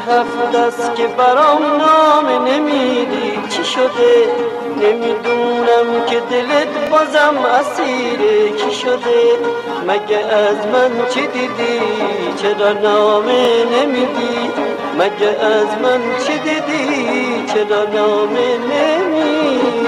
هفت است که برام نام نمیدی، چی شده؟ نمیدونم که دلت بازم اسیره کی شده؟ مگه از من چی دیدی؟ چرا نامه نمیدی؟ مگه از من چی دیدی؟ چرا نامه نمیدی؟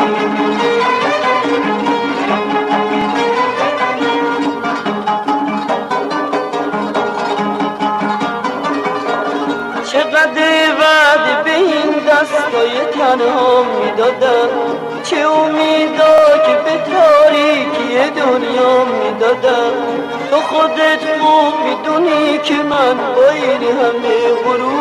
چقدر وعده به این دستای تنها میدادم، چه امیدا که به تاریکی دنیا میدادم. تو خودت خوب میدونی که من با این همه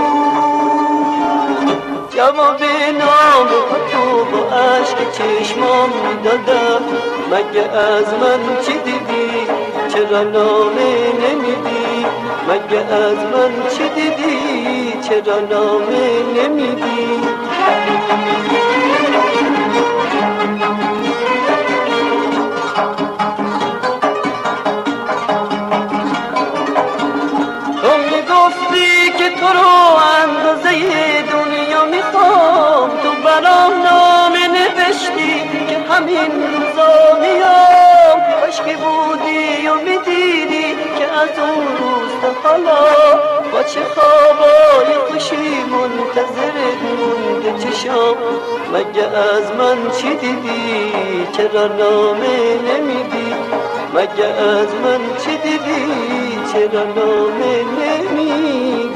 غرور جواب نام تو با عشق چشمام میدادم. مگه از من چی دیدی؟ چرا نامه نمیدی؟ مگه از من چی دیدی؟ چرا نامه نمیدی؟ تو میگفتی که تو رو اندازه دنیا میخوام، تو برام نامه نوشتی که همین روزا میام. کاش که بودی و میدیدی که از اون روز تا حالا با چه خوابای خوشی منتظرت مونده چشام. مگه از من چی دیدی؟ چرا نامه نمیدی؟ مگه از من چی دیدی؟ چرا نامه نمیدی؟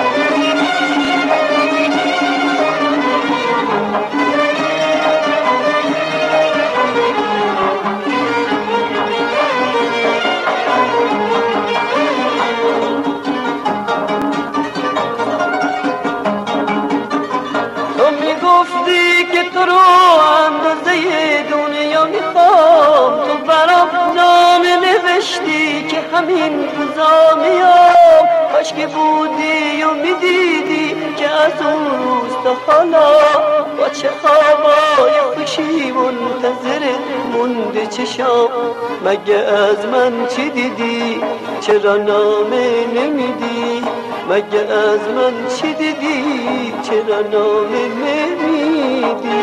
گفتی که تو رو اندازه دنیا میخوام، تو برام نامه نوشتی که همین روزا میام. کاش که بودی و میدیدی که از اون روز تا حالا با چه خوابای خوشی منتظرت مونده چشام. مگه از من چی دیدی؟ چرا نامه نمیدی؟ مگه از من چی دیدی؟ چرا نامه نمیدی؟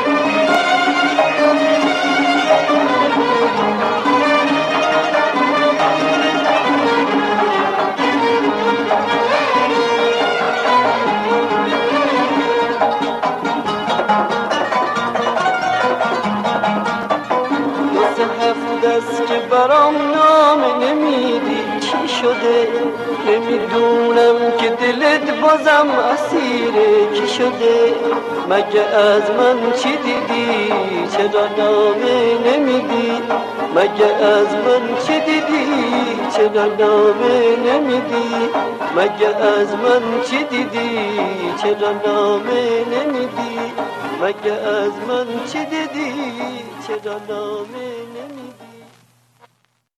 دست که برام نامه نمیدی، چی شده؟ نمیدونم که دلت بازم اسیره کی شده؟ مگه از من چی دیدی؟ چرا نامه نمیدی؟ مگه از من چی دیدی؟ چرا نامه نمیدی؟ مگه از من چی دیدی؟ چرا نامه نمیدی؟ مگه از من چی دیدی؟ چرا نامه